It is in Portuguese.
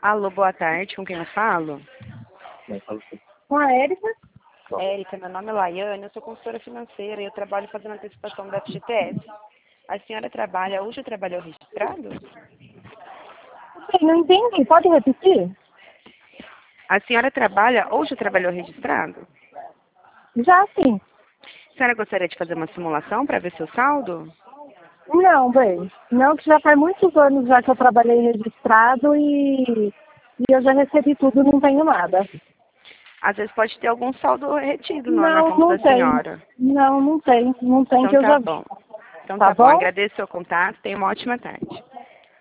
Alô, boa tarde, com quem eu falo? Com a Érica? Érica, meu nome é Laiane, eu sou consultora financeira e eu trabalho fazendo antecipação da FGTS. A senhora trabalha, hoje trabalhou registrado? Sim, não entendi. Pode repetir? A senhora trabalha, hoje trabalhou registrado? Já sim. A senhora gostaria de fazer uma simulação para ver seu saldo? Não, bem. Não, que já faz muitos anos já que eu trabalhei registrado e eu já recebi tudo, não tenho nada. Às vezes pode ter algum saldo retido na Não, conta não da tem. senhora. Não, não tem. Não tem Então que eu tá já vi. bom. Então Tá tá bom, bom? agradeço o seu contato, tenha uma ótima tarde.